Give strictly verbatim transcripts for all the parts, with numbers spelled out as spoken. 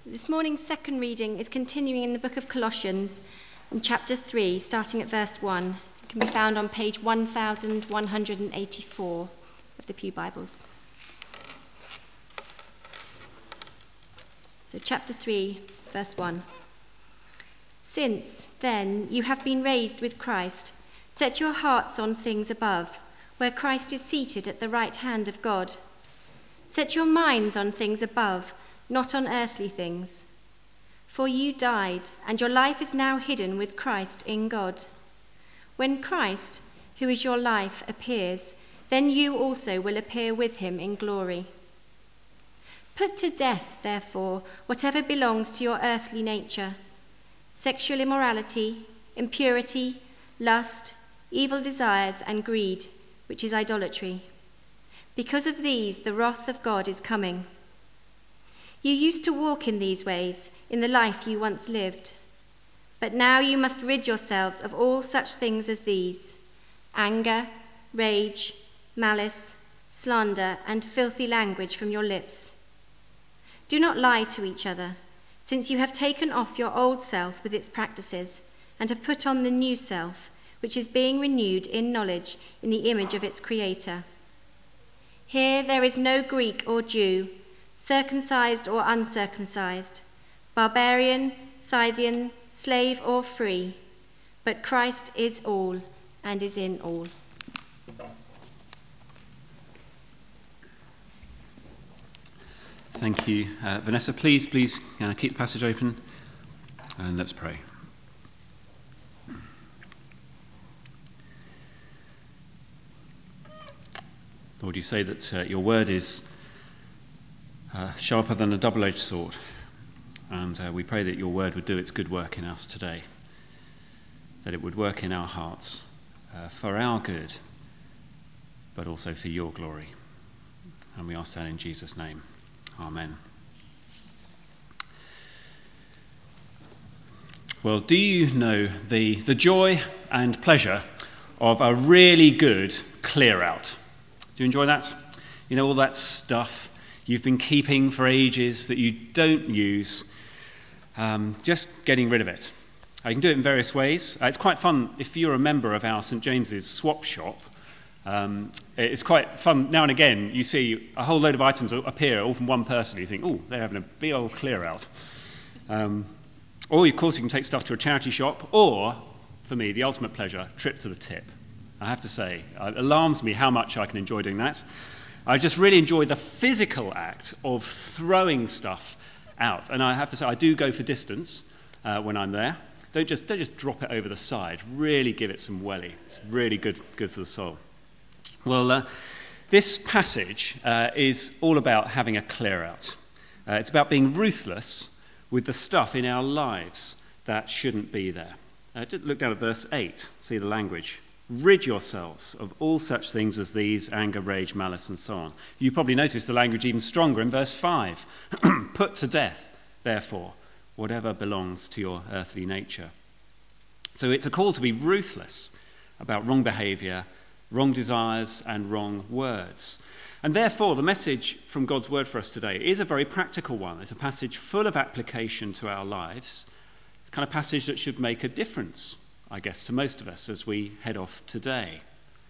This morning's second reading is continuing in the book of Colossians, in chapter three, starting at verse one. It can be found on page one thousand one hundred eighty-four of the Pew Bibles. So chapter three, verse one. Since, then, you have been raised with Christ, set your hearts on things above, where Christ is seated at the right hand of God. Set your minds on things above, not on earthly things. For you died, and your life is now hidden with Christ in God. When Christ, who is your life, appears, then you also will appear with him in glory. Put to death, therefore, whatever belongs to your earthly nature: sexual immorality, impurity, lust, evil desires, and greed, which is idolatry. Because of these, the wrath of God is coming. You used to walk in these ways in the life you once lived. But now you must rid yourselves of all such things as these: anger, rage, malice, slander, and filthy language from your lips. Do not lie to each other, since you have taken off your old self with its practices and have put on the new self, which is being renewed in knowledge in the image of its creator. Here there is no Greek or Jew, circumcised or uncircumcised, barbarian, Scythian, slave or free, but Christ is all and is in all. Thank you, uh, Vanessa. Please, please uh, keep the passage open and let's pray. Lord, you say that uh, your word is uh, sharper than a double-edged sword, and uh, we pray that your word would do its good work in us today, that it would work in our hearts uh, for our good, but also for your glory. And we ask that in Jesus' name. Amen. Well, do you know the, the joy and pleasure of a really good clear out? Do you enjoy that? You know, all that stuff you've been keeping for ages that you don't use, um, just getting rid of it. I can do it in various ways. Uh, it's quite fun if you're a member of our St James's swap shop. Um, it's quite fun. Now and again, you see a whole load of items appear, all from one person. You think, oh, they're having a big old clear out. Um, or, of course, you can take stuff to a charity shop, or, for me, the ultimate pleasure, trip to the tip. I have to say, it alarms me how much I can enjoy doing that. I just really enjoy the physical act of throwing stuff out. And I have to say, I do go for distance uh, when I'm there. Don't just don't just drop it over the side. Really give it some welly. It's really good good for the soul. Well, uh, this passage uh, is all about having a clear out. Uh, it's about being ruthless with the stuff in our lives that shouldn't be there. Uh, just look down at verse eight, see the language. Rid yourselves of all such things as these: anger, rage, malice, and so on. You probably noticed the language even stronger in verse five. Put to death, therefore, whatever belongs to your earthly nature. So it's a call to be ruthless about wrong behaviour, wrong desires, and wrong words. And therefore, the message from God's word for us today is a very practical one. It's a passage full of application to our lives. It's the kind of passage that should make a difference, I guess, to most of us as we head off today.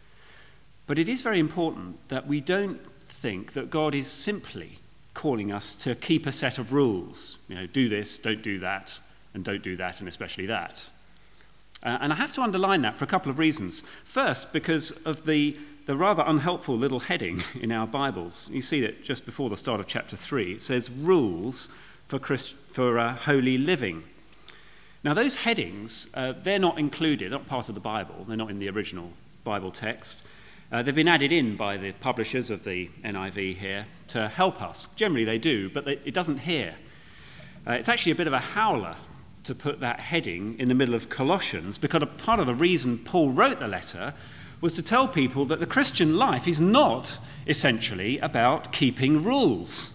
But it is very important that we don't think that God is simply calling us to keep a set of rules. You know, do this, don't do that, and don't do that, and especially that. Uh, and I have to underline that for a couple of reasons. First, because of the, the rather unhelpful little heading in our Bibles. You see that just before the start of chapter three, it says rules for, Christ, for uh, holy living. Now, those headings, uh, they're not included, not part of the Bible. They're not in the original Bible text. Uh, they've been added in by the publishers of the N I V here to help us. Generally they do, but they, it doesn't here. Uh, it's actually a bit of a howler to put that heading in the middle of Colossians, because a part of the reason Paul wrote the letter was to tell people that the Christian life is not essentially about keeping rules.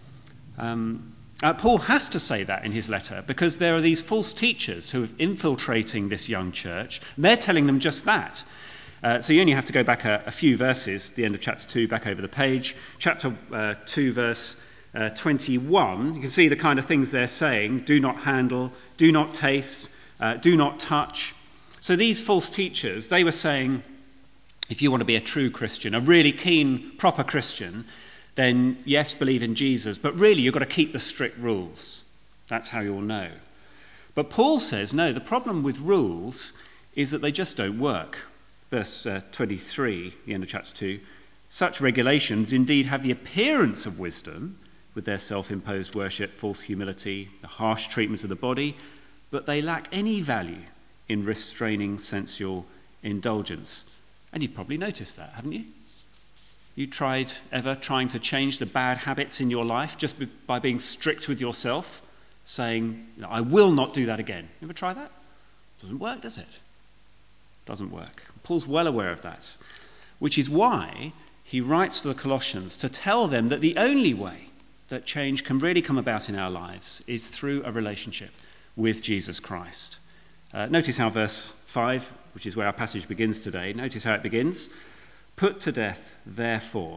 Um, uh, Paul has to say that in his letter because there are these false teachers who are infiltrating this young church. And they're telling them just that. Uh, so you only have to go back a, a few verses, the end of chapter two, back over the page. Chapter uh, two, verse uh, twenty-one, you can see the kind of things they're saying. Do not handle, do not taste, uh, do not touch. So these false teachers, they were saying, if you want to be a true Christian, a really keen, proper Christian, then yes, believe in Jesus, but really you've got to keep the strict rules. That's how you'll know. But Paul says, no, the problem with rules is that they just don't work. Verse uh, twenty-three, the end of chapter two, such regulations indeed have the appearance of wisdom with their self-imposed worship, false humility, the harsh treatment of the body, but they lack any value in restraining sensual indulgence. And you've probably noticed that, haven't you? You tried ever trying to change the bad habits in your life just by being strict with yourself, saying, you know, I will not do that again. You ever try that? Doesn't work, does it? Doesn't work. Paul's well aware of that, which is why he writes to the Colossians to tell them that the only way that change can really come about in our lives is through a relationship with Jesus Christ. Uh, notice how verse five, which is where our passage begins today, notice how it begins. Put to death, therefore.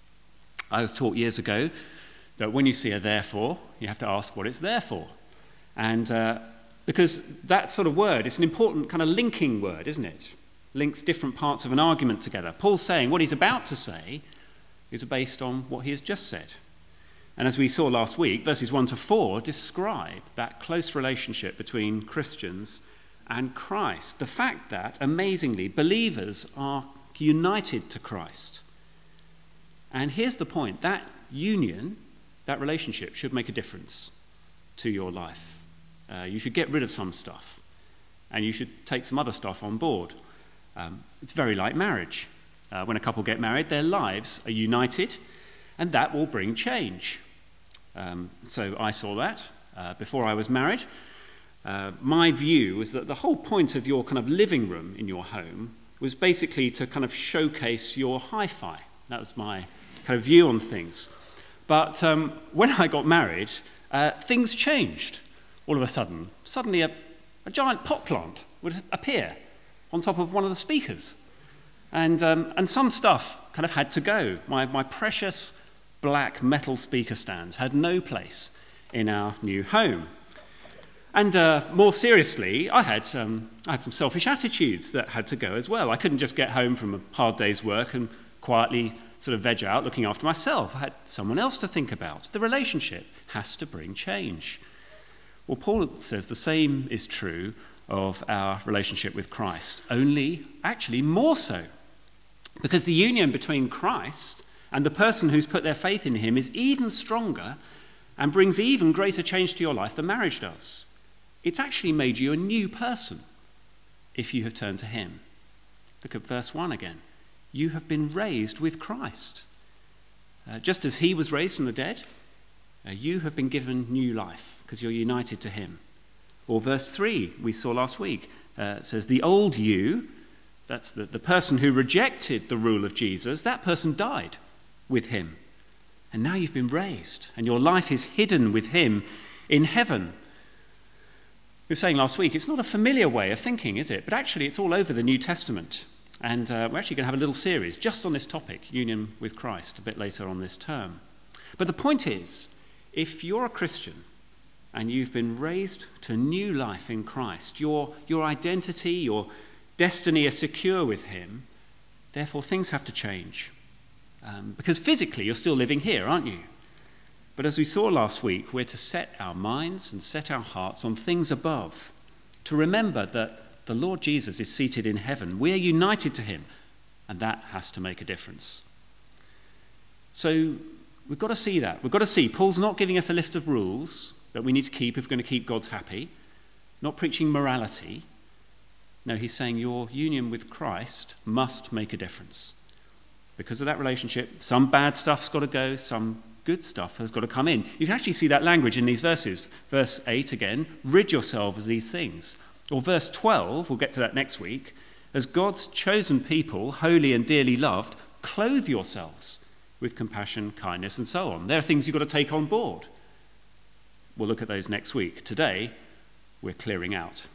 I was taught years ago that when you see a therefore, you have to ask what it's there for. And uh, because that sort of word is an important kind of linking word, isn't it? Links different parts of an argument together. Paul's saying what he's about to say is based on what he has just said. And as we saw last week, verses one to four describe that close relationship between Christians and Christ. The fact that, amazingly, believers are united to Christ. And here's the point, that union, that relationship should make a difference to your life. Uh, you should get rid of some stuff and you should take some other stuff on board. Um, it's very like marriage. Uh, when a couple get married, their lives are united and that will bring change. Um, so I saw that uh, before I was married. Uh, my view was that the whole point of your kind of living room in your home was basically to kind of showcase your hi-fi. That was my kind of view on things. But um, when I got married, uh, things changed all of a sudden. Suddenly a, a giant pot plant would appear on top of one of the speakers. And um, and some stuff kind of had to go. My, my precious black metal speaker stands had no place in our new home. And uh, more seriously, I had, um, I had some selfish attitudes that had to go as well. I couldn't just get home from a hard day's work and quietly sort of veg out looking after myself. I had someone else to think about. The relationship has to bring change. Well, Paul says the same is true of our relationship with Christ, only actually more so. Because the union between Christ and the person who's put their faith in him is even stronger and brings even greater change to your life than marriage does. It's actually made you a new person if you have turned to him. Look at verse one again. You have been raised with Christ. Uh, just as he was raised from the dead, uh, you have been given new life because you're united to him. Or verse three, we saw last week, uh, says, the old you, that's the, the person who rejected the rule of Jesus, that person died with him. And now you've been raised and your life is hidden with him in heaven. We were saying last week, it's not a familiar way of thinking, is it? But actually, it's all over the New Testament. And uh, we're actually going to have a little series just on this topic, union with Christ, a bit later on this term. But the point is, if you're a Christian and you've been raised to new life in Christ, your, your identity, your destiny are secure with him, therefore things have to change. Um, because physically, you're still living here, aren't you? But as we saw last week, we're to set our minds and set our hearts on things above, to remember that the Lord Jesus is seated in heaven. We are united to him, and that has to make a difference. So we've got to see that. We've got to see Paul's not giving us a list of rules that we need to keep if we're going to keep God's happy, not preaching morality. No, he's saying your union with Christ must make a difference. Because of that relationship, some bad stuff's got to go, some good stuff has got to come in. You can actually see that language in these verses. Verse eight again, rid yourself of these things. Or verse twelve, we'll get to that next week, as God's chosen people, holy and dearly loved, clothe yourselves with compassion, kindness, and so on. There are things you've got to take on board. We'll look at those next week. Today, we're clearing out.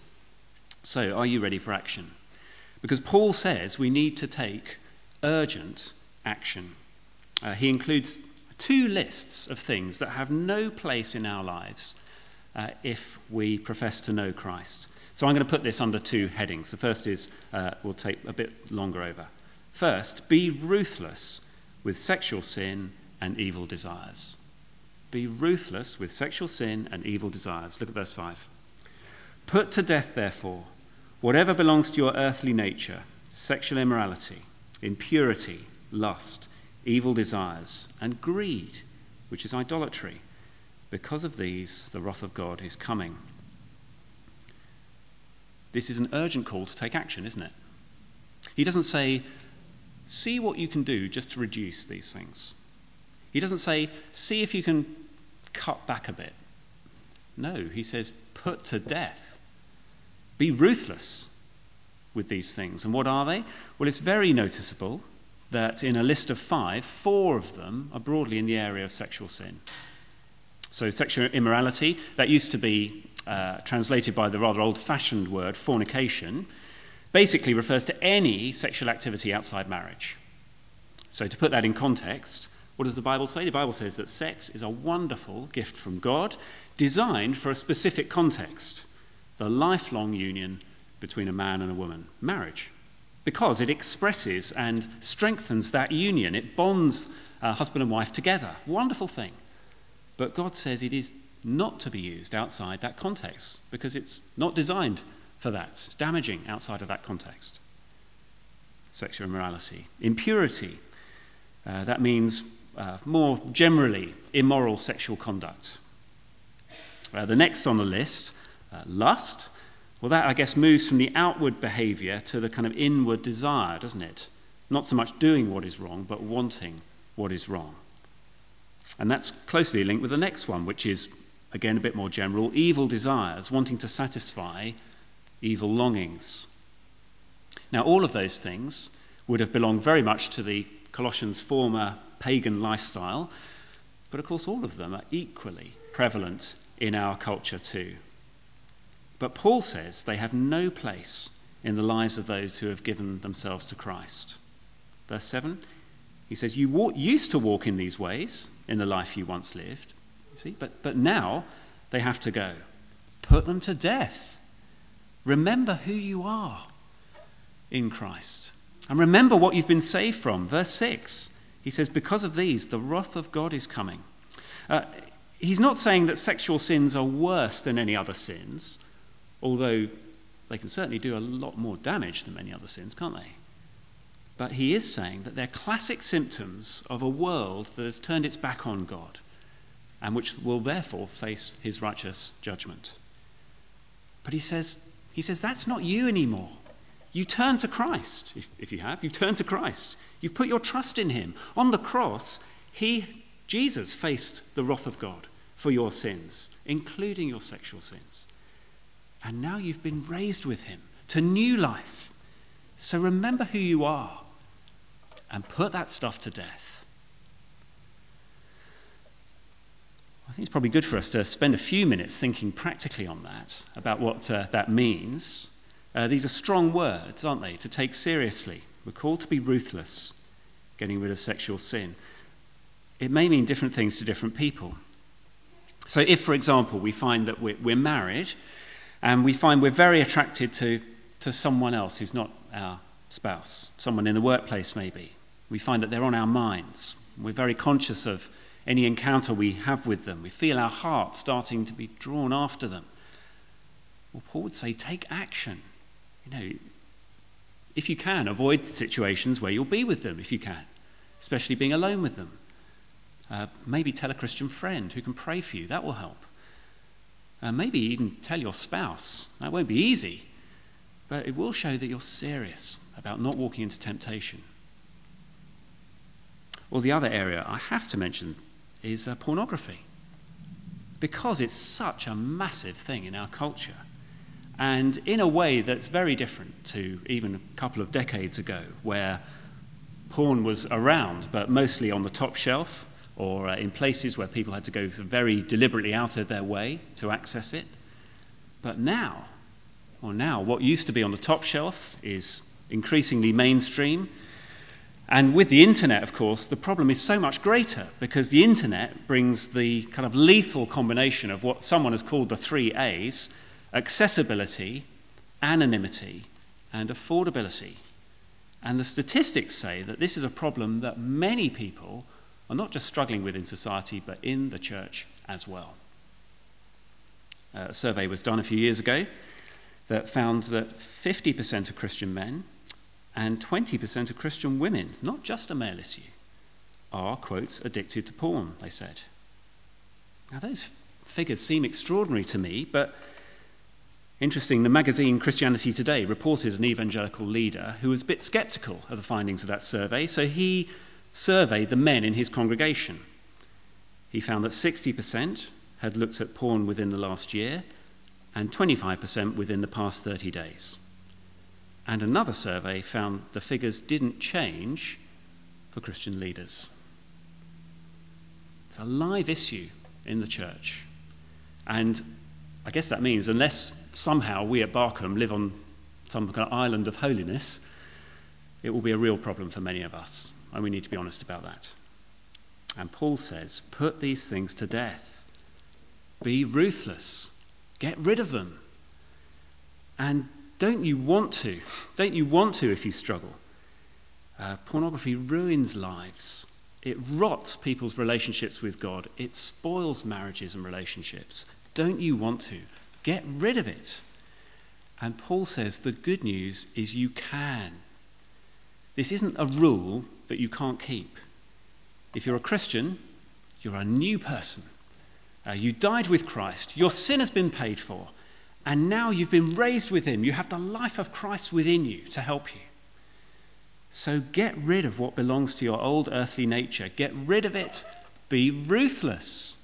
So, are you ready for action? Because Paul says we need to take urgent action. Uh, he includes Two lists of things that have no place in our lives uh, if we profess to know Christ. So I'm going to put this under two headings. The first is, uh, we'll take a bit longer over. First, be ruthless with sexual sin and evil desires. Be ruthless with sexual sin and evil desires. Look at verse five. Put to death, therefore, whatever belongs to your earthly nature, sexual immorality, impurity, lust, evil desires, and greed, which is idolatry. Because of these, the wrath of God is coming. This is an urgent call to take action, isn't it? He doesn't say, see what you can do just to reduce these things. He doesn't say, see if you can cut back a bit. No, he says, put to death. Be ruthless with these things. And what are they? Well, it's very noticeable that in a list of five, four of them are broadly in the area of sexual sin. So sexual immorality, that used to be uh, translated by the rather old-fashioned word fornication, basically refers to any sexual activity outside marriage. So to put that in context, what does the Bible say? The Bible says that sex is a wonderful gift from God, designed for a specific context, the lifelong union between a man and a woman, marriage. Because it expresses and strengthens that union. It bonds uh, husband and wife together. Wonderful thing. But God says it is not to be used outside that context because it's not designed for that. It's damaging outside of that context. Sexual immorality. Impurity. Uh, that means uh, more generally immoral sexual conduct. Uh, the next on the list, uh, lust. Well, that, I guess, moves from the outward behaviour to the kind of inward desire, doesn't it? Not so much doing what is wrong, but wanting what is wrong. And that's closely linked with the next one, which is, again, a bit more general, evil desires, wanting to satisfy evil longings. Now, all of those things would have belonged very much to the Colossians' former pagan lifestyle, but of course all of them are equally prevalent in our culture too. But Paul says they have no place in the lives of those who have given themselves to Christ. Verse seven, he says, you walk, used to walk in these ways in the life you once lived, you see, but, but now they have to go. Put them to death. Remember who you are in Christ. And remember what you've been saved from. Verse six, he says, because of these, the wrath of God is coming. Uh, he's not saying that sexual sins are worse than any other sins, although they can certainly do a lot more damage than many other sins, can't they? But he is saying that they're classic symptoms of a world that has turned its back on God and which will therefore face his righteous judgment. But he says, he says that's not you anymore. You turn to Christ, if, if you have. You've turned to Christ. You've put your trust in him. On the cross, he, Jesus, faced the wrath of God for your sins, including your sexual sins. And now you've been raised with him to new life. So remember who you are and put that stuff to death. I think it's probably good for us to spend a few minutes thinking practically on that, about what uh, that means. Uh, these are strong words, aren't they, to take seriously. We're called to be ruthless, getting rid of sexual sin. It may mean different things to different people. So if, for example, we find that we're, we're married and we find we're very attracted to, to someone else who's not our spouse, someone in the workplace maybe, we find that they're on our minds. We're very conscious of any encounter we have with them. We feel our heart starting to be drawn after them. Well, Paul would say, take action. You know, if you can, avoid situations where you'll be with them, if you can, especially being alone with them. Uh, maybe tell a Christian friend who can pray for you. That will help. Uh, maybe even tell your spouse. That won't be easy, but it will show that you're serious about not walking into temptation. Well, the other area I have to mention is uh, pornography, because it's such a massive thing in our culture. And in a way that's very different to even a couple of decades ago, where porn was around, but mostly on the top shelf or uh, in places where people had to go very deliberately out of their way to access it. But now, well now, what used to be on the top shelf is increasingly mainstream, And with the internet, of course, the problem is so much greater, because the internet brings the kind of lethal combination of what someone has called the three A's: accessibility, anonymity, and affordability. And the statistics say that this is a problem that many people are not just struggling with in society, but in the church as well. Uh, a survey was done a few years ago that found that fifty percent of Christian men and twenty percent of Christian women, not just a male issue, are, quotes, addicted to porn, they said. Now, those figures seem extraordinary to me, but interesting, the magazine Christianity Today reported an evangelical leader who was a bit sceptical of the findings of that survey, so he surveyed the men in his congregation. He found that sixty percent had looked at porn within the last year and twenty-five percent within the past thirty days. And another survey found the figures didn't change for Christian leaders. It's a live issue in the church. And I guess that means unless somehow we at Barkham live on some kind of island of holiness, it will be a real problem for many of us. And we need to be honest about that. And Paul says, put these things to death. Be ruthless. Get rid of them. And don't you want to? Don't you want to if you struggle? Uh, pornography ruins lives. It rots people's relationships with God. It spoils marriages and relationships. Don't you want to? Get rid of it. And Paul says the good news is you can. This isn't a rule that you can't keep. If you're a Christian, you're a new person. Uh, you died with Christ. Your sin has been paid for. And now you've been raised with him. You have the life of Christ within you to help you. So get rid of what belongs to your old earthly nature. Get rid of it. Be ruthless.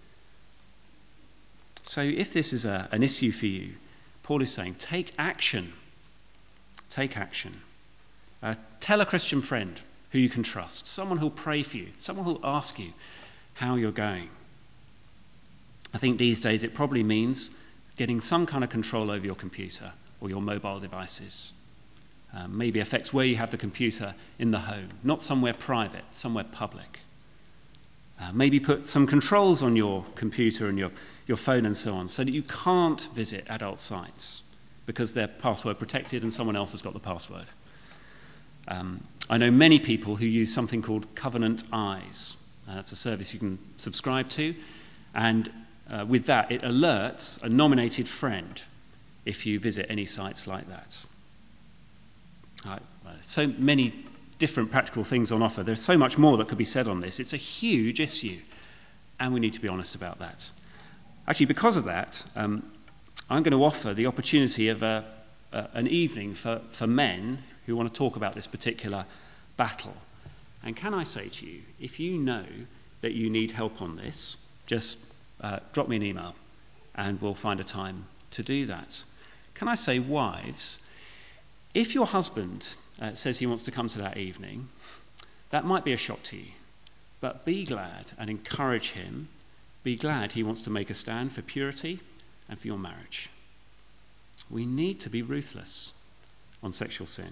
So if this is a, an issue for you, Paul is saying, take action. Take action. Uh, tell a Christian friend who you can trust, someone who'll pray for you, someone who'll ask you how you're going. I think these days it probably means getting some kind of control over your computer or your mobile devices. Um, maybe affects where you have the computer in the home, not somewhere private, somewhere public. Uh, maybe put some controls on your computer and your, your phone and so on, so that you can't visit adult sites because they're password protected and someone else has got the password. Um, I know many people who use something called Covenant Eyes. Uh, that's a service you can subscribe to, and uh, with that it alerts a nominated friend if you visit any sites like that. Uh, so many different practical things on offer. There's so much more that could be said on this. It's a huge issue, and we need to be honest about that. Actually, because of that, um, I'm going to offer the opportunity of a, a, an evening for, for men who want to talk about this particular battle. And can I say to you, if you know that you need help on this, just uh, drop me an email and we'll find a time to do that. Can I say, wives, if your husband uh, says he wants to come to that evening, that might be a shock to you, but be glad and encourage him. Be glad he wants to make a stand for purity and for your marriage. We need to be ruthless on sexual sin.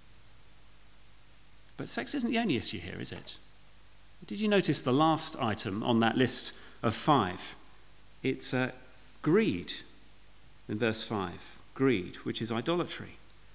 But sex isn't the only issue here, is it? Did you notice the last item on that list of five? It's uh, greed in verse five. Greed, which is idolatry.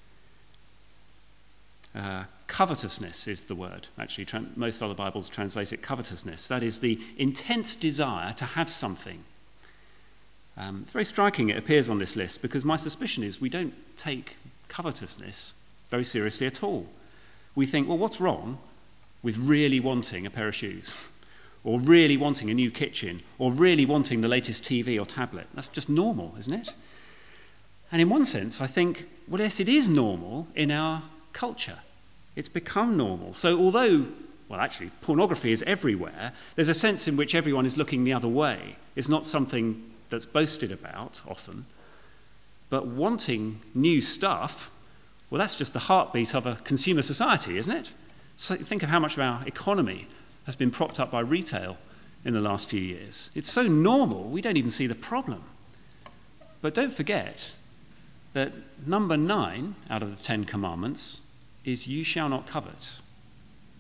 Uh, covetousness is the word. Actually, tra- most other Bibles translate it covetousness. That is the intense desire to have something. Um, it's very striking it appears on this list, because my suspicion is we don't take covetousness very seriously at all. We think, well, what's wrong with really wanting a pair of shoes? Or really wanting a new kitchen? Or really wanting the latest T V or tablet? That's just normal, isn't it? And in one sense, I think, well, yes, it is normal in our culture. It's become normal. So although, well, actually, pornography is everywhere, there's a sense in which everyone is looking the other way. It's not something that's boasted about often. But wanting new stuff, well, that's just the heartbeat of a consumer society, isn't it? So think of how much of our economy has been propped up by retail in the last few years. It's so normal, we don't even see the problem. But don't forget that number nine out of the Ten Commandments is you shall not covet.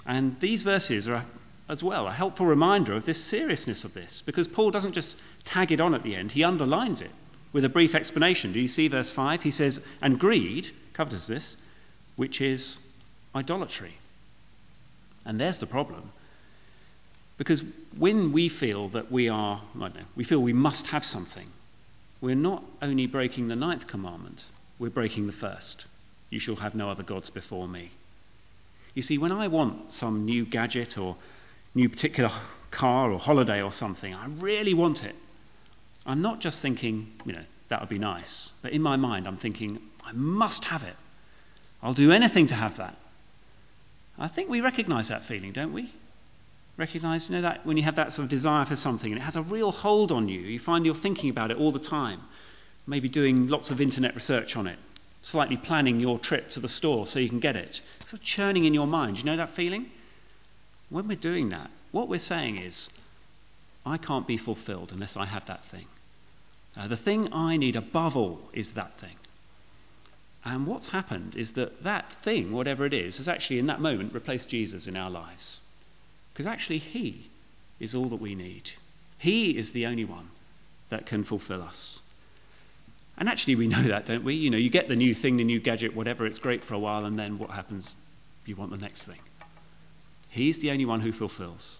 And these verses are, as well, a helpful reminder of this seriousness of this, because Paul doesn't just tag it on at the end, he underlines it with a brief explanation. Do you see verse five? He says, and greed, covers this, which is idolatry. And there's the problem. Because when we feel that we are, I don't know, we feel we must have something, we're not only breaking the ninth commandment, we're breaking the first. You shall have no other gods before me. You see, when I want some new gadget or new particular car or holiday or something, I really want it. I'm not just thinking, you know, that would be nice. But in my mind, I'm thinking, I must have it. I'll do anything to have that. I think we recognise that feeling, don't we? Recognise, you know, that when you have that sort of desire for something and it has a real hold on you, you find you're thinking about it all the time, maybe doing lots of internet research on it, slightly planning your trip to the store so you can get it, sort of churning in your mind. You know that feeling? When we're doing that, what we're saying is, I can't be fulfilled unless I have that thing. Uh, the thing I need above all is that thing. And what's happened is that that thing, whatever it is, has actually in that moment replaced Jesus in our lives. Because actually he is all that we need. He is the only one that can fulfill us. And actually we know that, don't we? You know, you get the new thing, the new gadget, whatever, it's great for a while, and then what happens? You want the next thing. He's the only one who fulfills.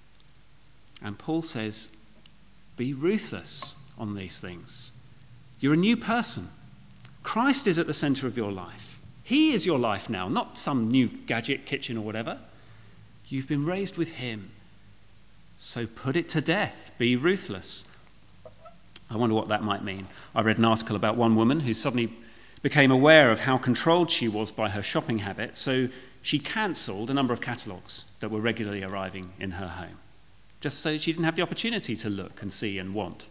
And Paul says, be ruthless on these things. You're a new person. Christ is at the centre of your life. He is your life now, not some new gadget, kitchen or whatever. You've been raised with him. So put it to death. Be ruthless. I wonder what that might mean. I read an article about one woman who suddenly became aware of how controlled she was by her shopping habit, so she cancelled a number of catalogues that were regularly arriving in her home, just so she didn't have the opportunity to look and see and want.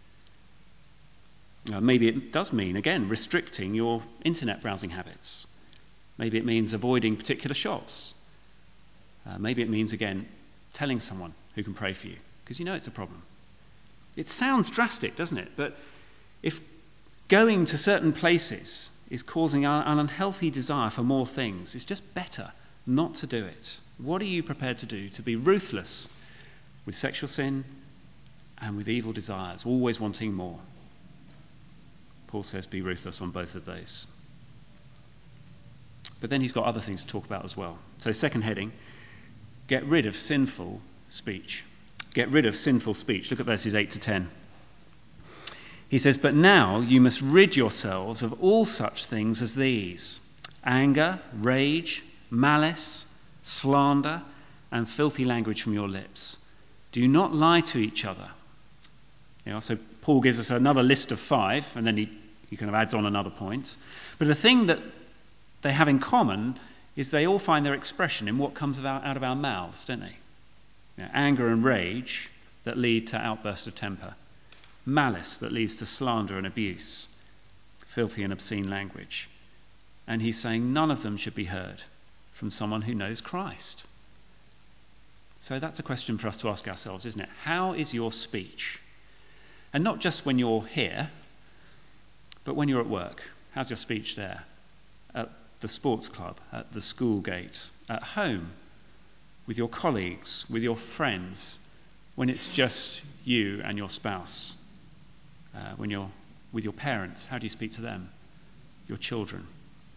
Uh, maybe it does mean, again, restricting your internet browsing habits. Maybe it means avoiding particular shops. Uh, maybe it means, again, telling someone who can pray for you, because you know it's a problem. It sounds drastic, doesn't it? But if going to certain places is causing an unhealthy desire for more things, it's just better not to do it. What are you prepared to do to be ruthless with sexual sin and with evil desires, always wanting more? Paul says be ruthless on both of those. But then he's got other things to talk about as well. So second heading, get rid of sinful speech. Get rid of sinful speech. Look at verses eight to ten. He says, but now you must rid yourselves of all such things as these: anger, rage, malice, slander, and filthy language from your lips. Do not lie to each other. You know, so Paul gives us another list of five, and then he, he kind of adds on another point. But the thing that they have in common is they all find their expression in what comes out, out of our mouths, don't they? You know, anger and rage that lead to outbursts of temper. Malice that leads to slander and abuse. Filthy and obscene language. And he's saying none of them should be heard from someone who knows Christ. So that's a question for us to ask ourselves, isn't it? How is your speech? And not just when you're here, but when you're at work. How's your speech there? At the sports club, at the school gate, at home, with your colleagues, with your friends, when it's just you and your spouse, uh, when you're with your parents, how do you speak to them? Your children.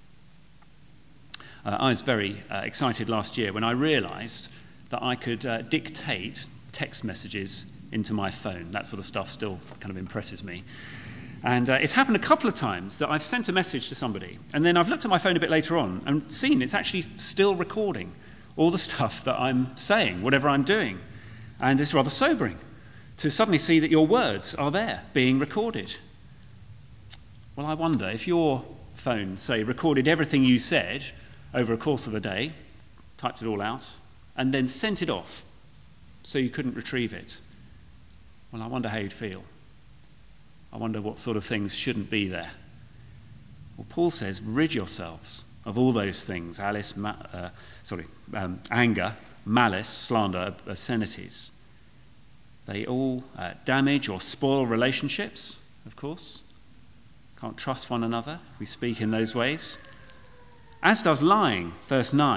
Uh, I was very uh, excited last year when I realised that I could uh, dictate text messages into my phone. That sort of stuff still kind of impresses me. And uh, it's happened a couple of times that I've sent a message to somebody, and then I've looked at my phone a bit later on and seen it's actually still recording all the stuff that I'm saying, whatever I'm doing. And it's rather sobering to suddenly see that your words are there being recorded. Well, I wonder if your phone, say, recorded everything you said over a course of a day, typed it all out, and then sent it off so you couldn't retrieve it. Well, I wonder how you'd feel. I wonder what sort of things shouldn't be there. Well, Paul says, rid yourselves of all those things, Alice, ma- uh, sorry, um, anger, malice, slander, obscenities. They all uh, damage or spoil relationships, of course. Can't trust one another if we speak in those ways. As does lying, verse nine.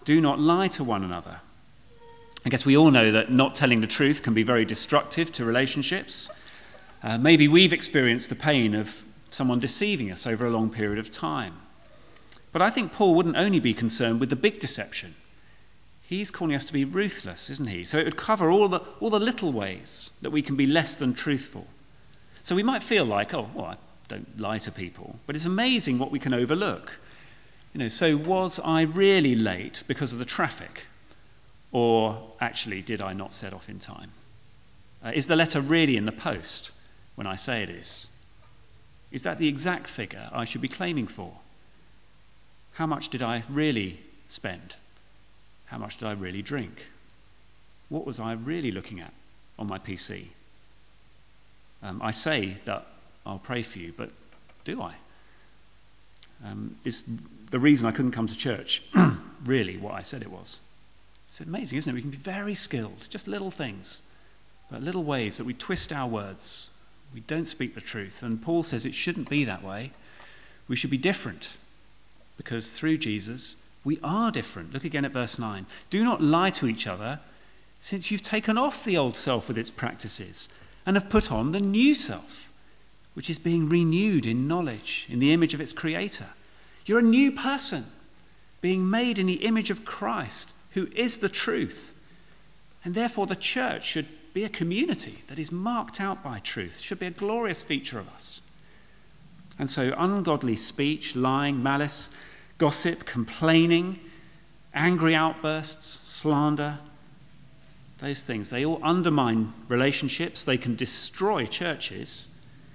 Do not lie to one another. I guess we all know that not telling the truth can be very destructive to relationships. Uh, maybe we've experienced the pain of someone deceiving us over a long period of time. But I think Paul wouldn't only be concerned with the big deception. He's calling us to be ruthless, isn't he? So it would cover all the all the little ways that we can be less than truthful. So we might feel like, oh, well, I don't lie to people. But it's amazing what we can overlook. You know, so was I really late because of the traffic? Or actually, did I not set off in time? Uh, is the letter really in the post when I say it is? Is that the exact figure I should be claiming for? How much did I really spend? How much did I really drink? What was I really looking at on my P C? Um, I say that I'll pray for you, but do I? Um, is the reason I couldn't come to church really what I said it was? It's amazing, isn't it? We can be very skilled, just little things, but little ways that we twist our words. We don't speak the truth. And Paul says it shouldn't be that way. We should be different because through Jesus, we are different. Look again at verse nine. Do not lie to each other, since you've taken off the old self with its practices and have put on the new self, which is being renewed in knowledge, in the image of its creator. You're a new person, being made in the image of Christ, who is the truth. And therefore the church should be a community that is marked out by truth, should be a glorious feature of us. And so ungodly speech, lying, malice, gossip, complaining, angry outbursts, slander, those things, they all undermine relationships. They can destroy churches.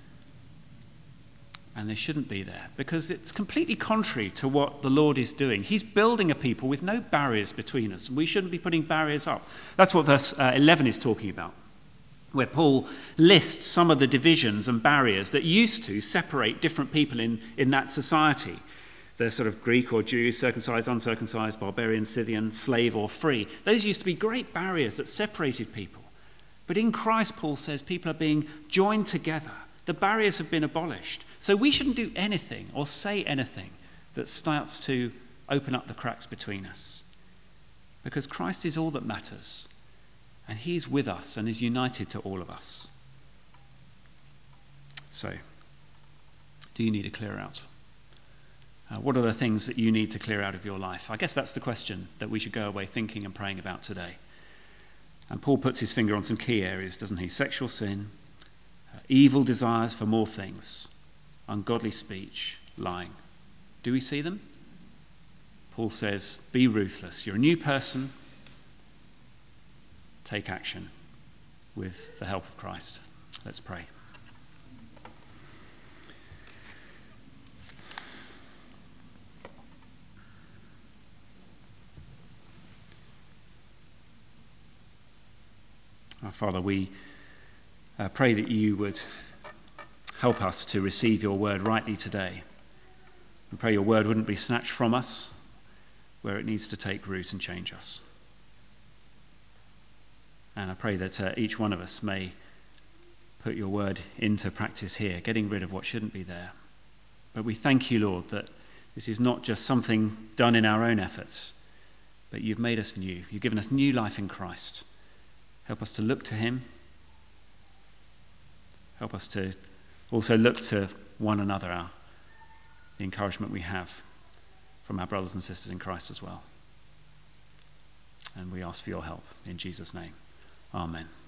And they shouldn't be there because it's completely contrary to what the Lord is doing. He's building a people with no barriers between us. And we shouldn't be putting barriers up. That's what verse uh, eleven is talking about, where Paul lists some of the divisions and barriers that used to separate different people in, in that society. The sort of Greek or Jew, circumcised, uncircumcised, barbarian, Scythian, slave or free. Those used to be great barriers that separated people. But in Christ, Paul says, people are being joined together. The barriers have been abolished. So we shouldn't do anything or say anything that starts to open up the cracks between us. Because Christ is all that matters. And he's with us and is united to all of us. So, do you need to clear out? Uh, what are the things that you need to clear out of your life? I guess that's the question that we should go away thinking and praying about today. And Paul puts his finger on some key areas, doesn't he? Sexual sin, uh, evil desires for more things, ungodly speech, lying. Do we see them? Paul says, be ruthless. You're a new person. Take action with the help of Christ. Let's pray. Our Father, we uh, pray that you would help us to receive your word rightly today. We pray your word wouldn't be snatched from us where it needs to take root and change us. And I pray that uh, each one of us may put your word into practice here, getting rid of what shouldn't be there. But we thank you, Lord, that this is not just something done in our own efforts, but you've made us new. You've given us new life in Christ. Help us to look to him. Help us to also look to one another, our, the encouragement we have from our brothers and sisters in Christ as well. And we ask for your help in Jesus' name. Amen.